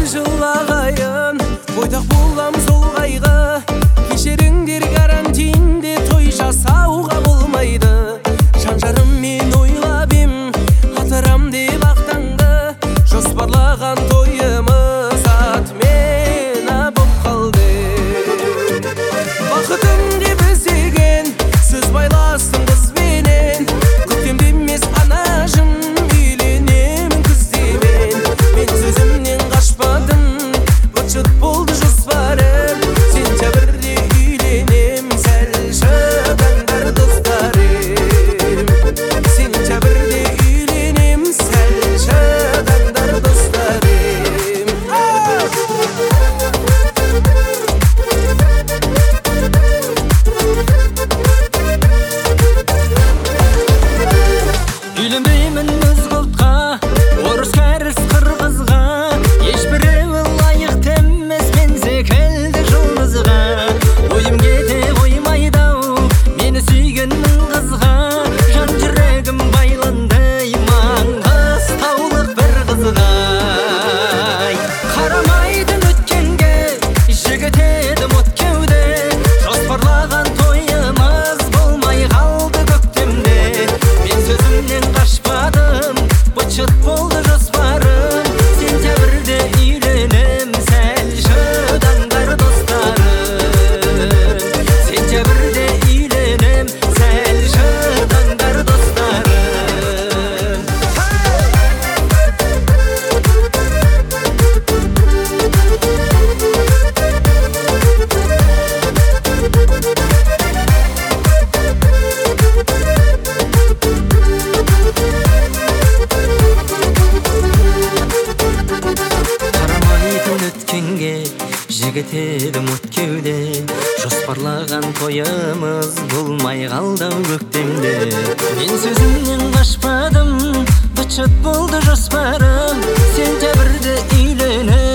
жылағайын, бойдақ болам сол қайғы. Кешіріңдер, карантинде той жасауға болмайды. Жан-жарым мен ойлап ем, атырам деп ақтаңды. Жоспарлаған тойымыз атмена боп қалды. Бақытым деп іздеген сөз байластым қызбенен. Көктемде емес анажым, үйленемін күздемен. Мен сөзімнен қашпадым, быт-шыт болды жоспарым. Сентябрьде үйленем, сәл шыдаңдар достарым. Сентябрьде үйленем, сәл шыдаңдар достарым. Үйленбеймін өз құлтқа, орыс кәріс қырғызға. Ешбіреуі лайықты емес мен секілді жұлдызға. Ойым кете қоймайды-ау мені сүйгенмін қызға. Жан жүрегім байланды маңғыстаулық бір қызға. Қарамайтын өткенге, жігіт едім от кеуде. Жоспарлаған тойымыз болмай қалды көктемде. Мен сөзімнен қашпадым, быт-шыт болды жоспарым. Сентябрьде үйленем, сәл шыдаңдар достарым. Сентябрьде үйленем, сәл шыдаңдар достарым. Қарамайтын өткенге, жігіт едім от кеуде. Жоспарлаған тойымыз болмай қалды көктемде. Мен сөзімнен қашпадым, быт-шыт болды жоспарым. Сентябрьде үйленем,